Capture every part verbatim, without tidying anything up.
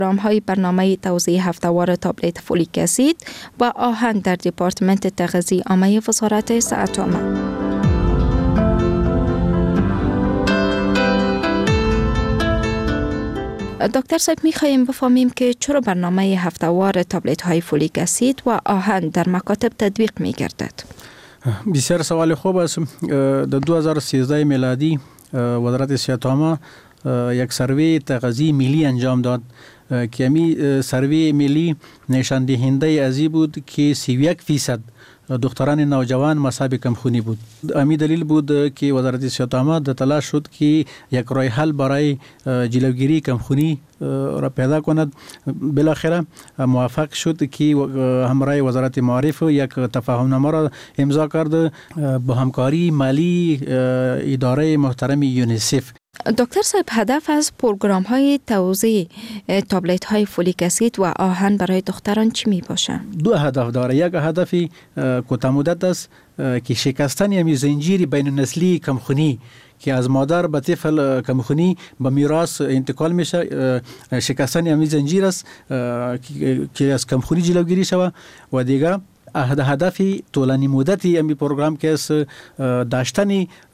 رامهای برنامه توزیع هفته‌وار تابلت فولیک اسید و آهن در دپارتمنت تغذیه عامه وزارت صحت عامه. دکتر صاحب، می‌خواهیم بفهمیم که چرا برنامه هفته‌وار تابلت های فولیک اسید و آهن در مکاتب تطبیق می‌گردد؟ بسیار سوال خوب است. در دو هزار و سیزده میلادی وزارت صحت عامه یک سروی تغذیه ملی انجام داد که امی سروی ملی نشان دهنده ازی بود که سی و یک فیصد دختران نوجوان مصاب کمخونی بود. امی دلیل بود که وزارت صحت عامه در تلاش شد که یک راه حل برای جلوگیری کمخونی را پیدا کند. بالاخره موفق شد که همراه وزارت معارف یک تفاهمنامه را امضا کرد با همکاری مالی اداره محترم یونیسف. دکتر صاحب، هدف از پروگرام های توزیع تابلت های فولیک اسید و آهن برای دختران چی می باشه؟ دو هدف داره. یک هدف کوتاه مدت است که شکستن یمی زنجیر بین النسلی کمخونی که از مادر به طفل کمخونی به میراث انتقال میشه، شکستن یمی زنجیر است که از کمخونی جلوگیری شود. و دیگه هدف طولانی مدتی امی پروگرام که است داشتن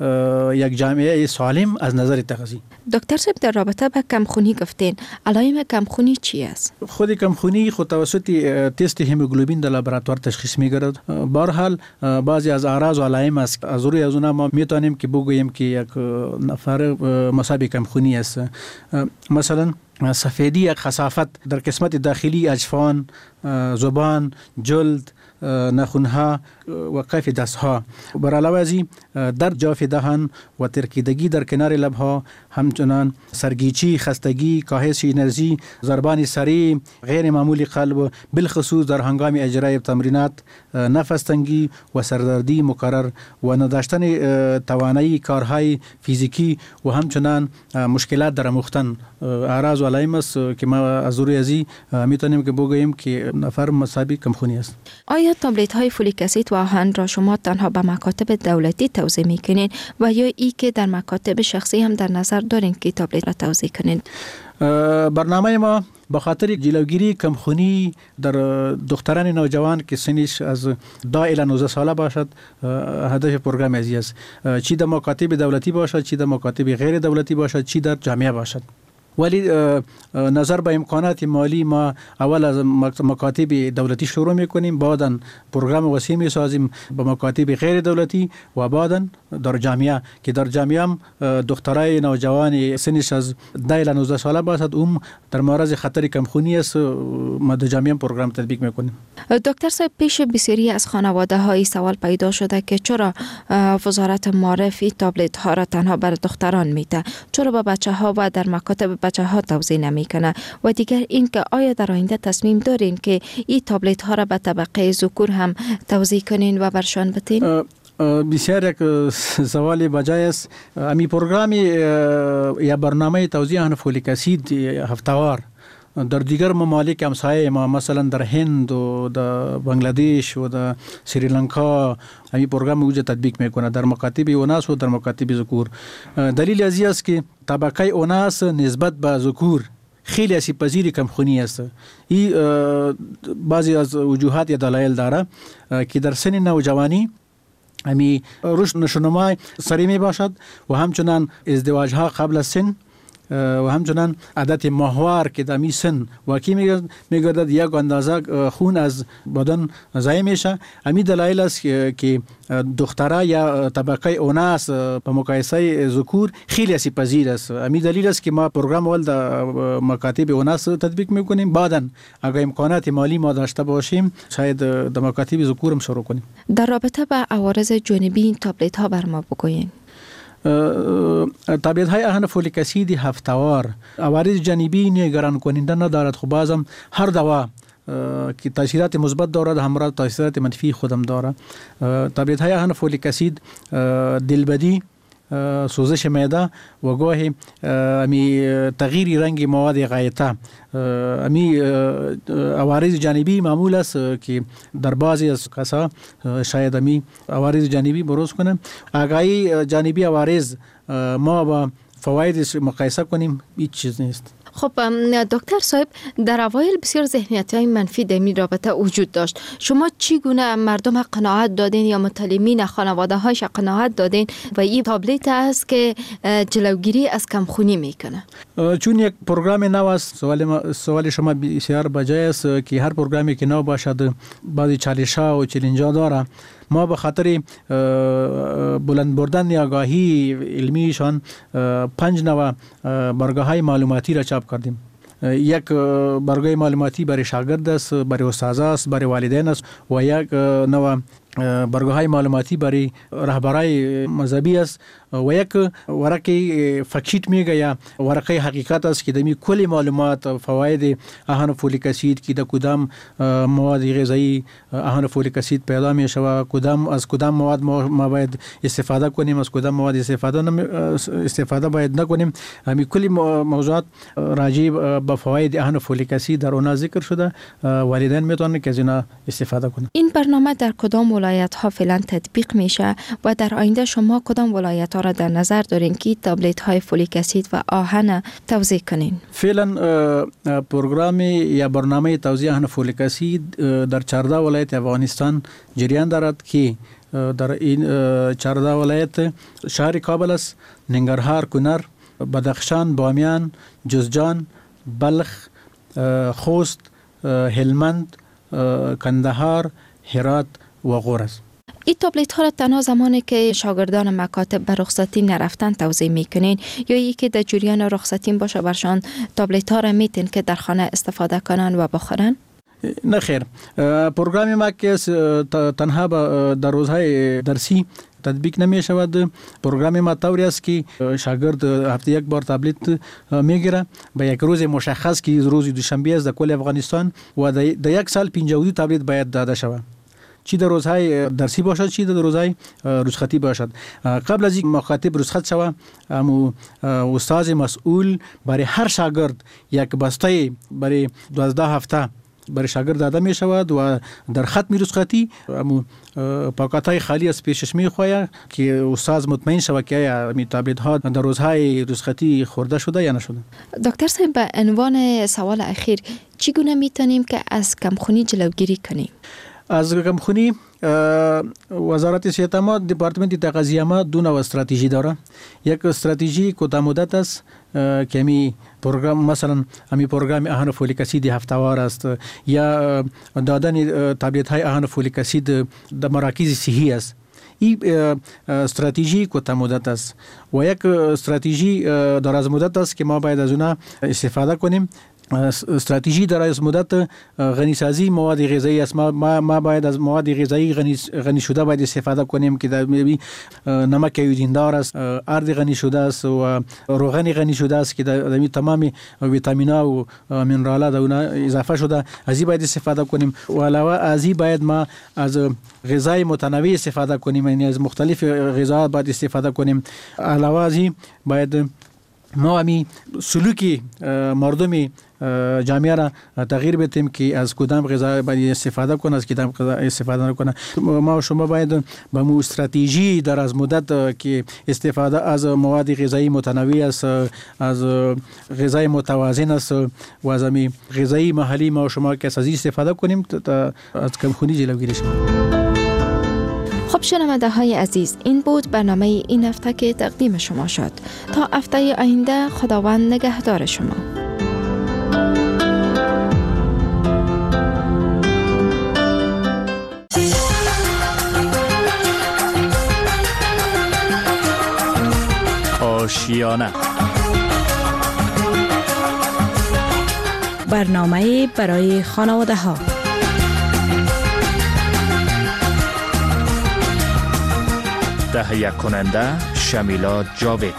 یک جامعه سالم از نظر تغذیه. دکتر صاحب، در رابطه با کمخونی گفتین، علائم کمخونی چی است؟ خود کمخونی خود توسط تست هموگلوبین در لابراتوار تشخیص میگیرد. به هر حال بعضی از اعراض و علائم است. از روی از اونها ما میتونیم که بگوییم که یک نفر مصاب کمخونی است. مثلا سفیدی یک خسافت در قسمت داخلی اجفان، زبان، جلد، نخونها و کف دستها. بر علاوه از این در جاف دهان و ترکیدگی در کنار لبها، همچنان سرگیچی، خستگی، کاهش انرژی، ضربان سریع، غیر معمولی قلب، بالخصوص در هنگام اجرای تمرینات، نفس تنگی و سردردی مکرر و نداشتن توانایی کارهای فیزیکی و همچنان مشکلات در آموختن اعراض و علائم است که ما از روی ازی میتونیم که بگوییم که نفر مصاب کمخونی است. آیا تابلت های فولیک اسید و آهن را شما تنها به مکاتب دولتی توزیع میکنین و یا ای که در مکاتب شخصی هم در نظر دارین که تابلت را توزیع کنین؟ برنامه ما به خاطر جلوگیری کمخونی در دختران نوجوان که سنش از ده الی نوزده ساله باشد هدف پروگرام ازی است. چی در مکاتب دولتی باشد، چی در مکاتب غیر دولتی باشد، چی در جامعه باشد. ولی نظر به امکانات مالی ما اول از مکاتب دولتی شروع میکنیم، بعداً پروگرام وسیع میسازیم به مکاتب غیر دولتی و بعداً در جامعه که در جامعه هم دخترای نوجوان سنش از ده الی نوزده ساله باشد اون در معرض خطر کمخونی است، ما در جامعه هم پروگرام تطبیق میکنیم. دکتر صاحب، پیش بسیاری از خانواده های سوال پیدا شده که چرا وزارت معارف تابلت ها را تنها بر دختران میده، چرا به بچه ها و در مکاتب بچه ها توزیع نمیکنه، و دیگر این که آیا در آینده تصمیم دارین که این تابلت ها را به طبقه ذکور هم توزیع کنین و برشان بتین؟ بسیار یک سوال بجای است. امی پروگرام یا برنامه توزیع فولیک اسید هفته‌وار در دیگر ممالک همسایه ما مثلا در هند و در بنگلادش و در سریلانکا امی پروگرام وجود تطبیق میکنه در مکاتب اوناس و در مکاتب ذکور. دلیل ازی است که طبقه اوناس نسبت به ذکور خیلی آسیب پذیر کمخونی است. این بعضی از وجوهات یا دلایل داره که در سن نوجوانی امی رشد نشونمای سریع می باشد و همچنان ازدواج ها قبل از سن و همچنان عادت ماهوار که در می سن واقعی میگردد یک اندازه خون از بدن ضایع میشه. امی دلایل است که دخترها یا طبقه اوناس به مقایسه ذکور خیلی آسیب پذیر است. امی دلیل است که ما پروگرام اول در مکاتب اوناس تطبیق میکنیم، بعدا اگر امکانات مالی ما داشته باشیم شاید در مکاتب ذکور هم شروع کنیم. در رابطه با عوارض جانبی این تابلت ها بر ما بگوین. تابلت های آهن فولیک اسید هفته‌وار عوارض جانبی نگران کننده ندارد، خب بازم هر دوا که تاثیرات مثبت دارد همراه تاثیرات منفی خودم دارد. تابلت های آهن فولیک اسید دلبدی، سوزش معده و گاهی امی تغییر رنگ مواد غایطه، امی عوارض جانبی معمول است که در بعضی از کسا شاید امی عوارض جانبی بروز کنه. آگاهی جانبی عوارض ما با فواید مقایسه کنیم هیچ چیز نیست. خب دکتر صاحب، در اوایل بسیار ذهنیت‌های منفی در این رابطه وجود داشت. شما چی گونه مردم قناعت دادین یا متعلمین خانواده هایش قناعت دادین و این تابلت است که جلوگیری از کمخونی میکنه؟ چون یک پروگرام نو است، سوال سوال شما بسیار بجای است که هر پروگرامی که نو باشد بعضی چالش‌ها و چالش‌ها داره. ما به خاطر بلند بردن آگاهی علمیشان پنج نوع برگه‌های معلوماتی را چاپ کردیم. یک برگه معلوماتی برای شاگرد است، برای استاد است، برای والدین است و یک نوع برگه های معلوماتی برای رهبرای مذهبی است و یک ورقه فکشیت میگه یا ورقه حقیقت است که دمی کلی معلومات فواید اهن فولیک اسید که د کدام مواد غذایی اهن فولیک اسید پیدا میشه و کدام از کدام مواد ما باید استفاده کنیم، از کدام مواد استفاده استفاده باید نکنیم. همین کلی موضوعات راجع به فواید اهن فولیک اسید در اون ذکر شده. والدین میتونن که از اینا استفاده کنن. این برنامه در کدام ولایت ها فعلا تطبیق میشه و در آینده شما کدام ولایت ها را در نظر دارین که تابلت های فولیک اسید و آهن توزیع کنین؟ فعلا پروگرام یا برنامه توزیع آهن فولیک اسید در چهارده ولایت افغانستان جریان دارد که در این چهارده ولایت شهر کابل است، ننگرهار، کنر، بدخشان، بامیان، جوزجان، بلخ، خوست، هلمند، کندهار، هرات و غور است. این تابلت ها را تنها زمانی که شاگردان مکاتب به رخصتی نرفتن توزیع میکنین یا یکی در جریان رخصتی باشه برشان تابلت ها را میتین که در خانه استفاده کنن و بخورن؟ نه خیر، پروگرام ما که تنها در روزهای درسی تطبیق نمی شود. پروگرام ما طوری است که شاگرد هفته یک بار تابلت میگیره به یک روز مشخص که روز دوشنبه است در کل افغانستان و در یک سال پنجاه و دو تابلت باید داده شود، چی در روزهای درسی باشد چی در روزهای رخصتی باشد. قبل از اینکه مکاتب رخصت شود امو استاد مسئول برای هر شاگرد یک بسته برای دوازده هفته برای شاگرد داده می شود و در ختم رخصتی امو پاکت‌های خالی از پیشش می خواهد که استاد مطمئن شود که می تابلت ها در روزهای رخصتی خورده شده یا نشده. دکتر صاحب، به عنوان سوال اخیر چگونه میتونیم که از کمخونی جلوگیری کنیم؟ از کمخونی وزارت صحت ما دپارتمنت تغذیه ما دو نوع استراتژی داره. یک استراتژی کوتاه مدت است که می پروگرام مثلا امی پروگرام اهن فولیک اسید هفته‌وار است یا دادن تابلت های اهن فولیک اسید در مراکز صحی است. این استراتژی کوتاه مدت است و یک استراتژی دراز مدت است که ما باید از اونها استفاده کنیم. استراتژی دراز مدت غنی سازی مواد غذایی است. ما ما باید از مواد غذایی غنی غنی شده باید استفاده کنیم که در نمک یودیندار است، ارد غنی شده است و روغن غنی شده است که در تمام ویتامین‌ها و مینرال‌ها در اون اضافه شده. از این باید استفاده کنیم و علاوه از این باید ما از غذای متنوع استفاده کنیم، یعنی از مختلف غذاها باید استفاده کنیم. علاوه از این باید ما همی سلوکی مردمی جامعه را تغییر بدیم که از کدام غذا باید استفاده کنه، از کدام غذا استفاده نکنه. ما و شما باید با مو استراتژی در از مدت که استفاده از مواد غذایی متنوع است، از غذای متوازن است و از می غذایی محلی ما و شما که از استفاده کنیم تا از کمخونی جلوگیری شود. خب شنونده های عزیز، این بود برنامه این هفته که تقدیم شما شد. تا هفته آینده خداوند نگهدار شما. آشیانه برنامه برای خانواده ها. تهیه کننده شمیلا جاوید.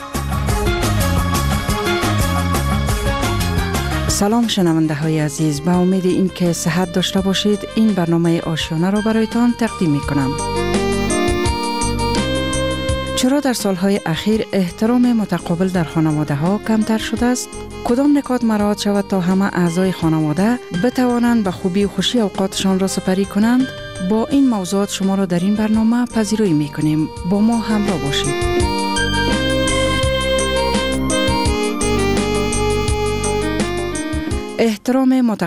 سلام شنونده های عزیز، با امید این که صحت داشته باشید این برنامه آشیانه را برایتان تقدیم می کنم. چرا در سالهای اخیر احترام متقابل در خانواده ها کمتر شده است؟ کدام نکات مراعات شود تا همه اعضای خانواده بتوانند به خوبی و خوشی اوقاتشان را سپری کنند؟ با این موضوعات شما را در این برنامه پذیرایی می کنیم. با ما همراه باشید. احترام